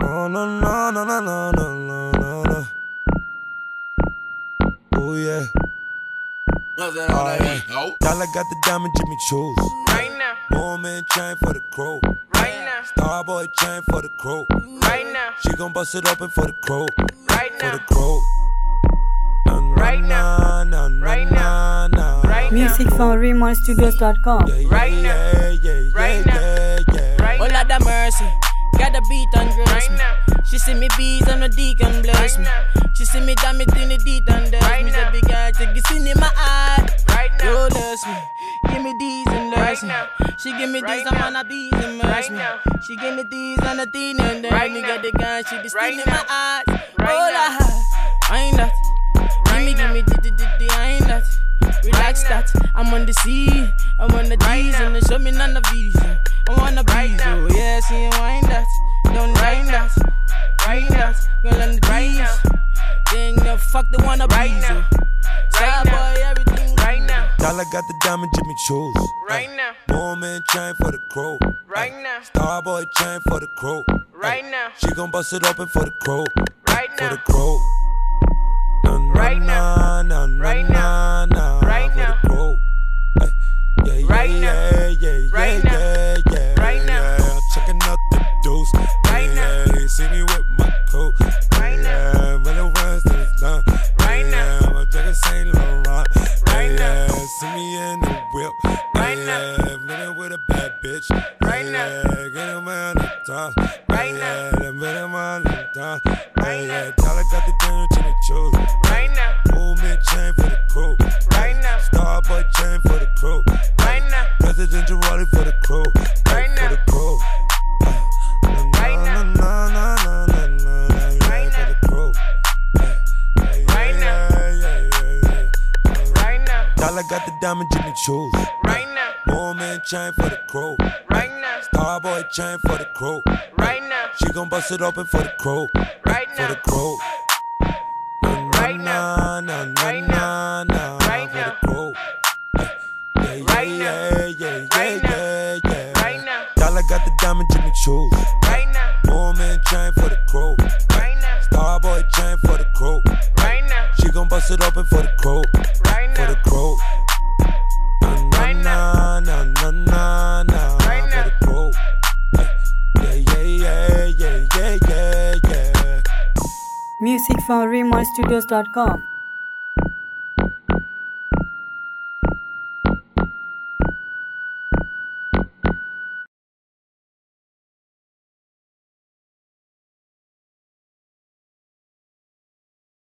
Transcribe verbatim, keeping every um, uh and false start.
No, no, no, no, no, no, no, no, no. Oh yeah. What's that on that beat? Oh. Dollar got the diamond Jimmy Choo's. Right now. Woman chain for the crow. Right now. Starboy chain for the crow. Right now. She gon' bust it open for the crow. Right For now. the crow. Na, na, Right now. na, na, na, Right na, na. Right now. Music from remon studios dot com. Yeah, yeah, Right now. yeah, yeah, Right yeah, now. yeah, yeah. Right Oh Lord have mercy, got the beat and grace Right me. now. She see me bees and the deacon bless Right me. now. She see me damn it in the deed and there's Right me. now. Say big girl take this in my eye. Right now. Oh bless me, give me these and Right bless me. now. She give me Right these and now. one of these and mercy Right me. now. She give me these and a teen and then Right me now. get the gun. She be Right stealing now. my eyes. Right Oh now. Lord, I ain't that. Give Right me, give now. me, di di di di, I ain't that. Relax Right now. that. I'm on the sea, I'm on the Right D's now. and they show me none of these. I'm on the Right breeze, now. oh yeah, see you wind that. Don't Right mind now. that. Right now. Girl on the Right D's. now. Then you fuck the one up Right now. Right now. boy, everything. Right now. Dollar got the diamond Jimmy Choo's. Right now. Woman chain for the crow. Right now. Starboy chain for the crow. Right now. She gon' bust it open for the crow. Right For the now. crow. Na, na, Right now. na, na, na, Right na, na, Right for now. the crow. Ay, yeah, yeah, Right now. yeah, yeah, Right yeah, now. yeah, yeah, Right now. yeah. Checking out the deuce. Right yeah, now. yeah, see me with my coat. Right now. yeah, when it runs to the done. Right yeah, now. I'm drinking Saint Laurent. Right yeah, now. yeah, see me in the whip. Right yeah, now. yeah, living with a bad bitch. Right yeah, now. yeah, get him on the top. Right yeah, now. yeah, get him on the top. Right yeah, yeah, now. Dollar got the diamond Jimmy Choo's. Right now. Movement chain for the crew. Right now. Starboy chain for the crew. Right now. President Girardi for the crew. Right For now. the crew. Right now. Na, na, na, na, na, na, Right for now. the crew. Yeah, Right yeah, now. yeah, yeah, yeah. Right now. Dollar got the diamond Jimmy Choo's. Right now. Movement chain for the crew. Right now. Starboy chain for the crew. Right now. She gon' bust it open for the crew. Right For the now. crew. Na, Right na, now. na, na, Right na, na, Right for now. the crew. Yeah, yeah, Right now. yeah, yeah, yeah, Right now. yeah, yeah. Right now. Dollar got the diamond Jimmy Choo's. Right now. Woman chain for the crew. Right now. Starboy chain for the crew. Right now. She gon' bust it open for the crew. Right For now. the crew. Na, Right na, na, na, na, na, Right for now. the crew. Yeah, yeah, yeah, yeah, yeah, yeah, yeah. Music from remon studios dot com.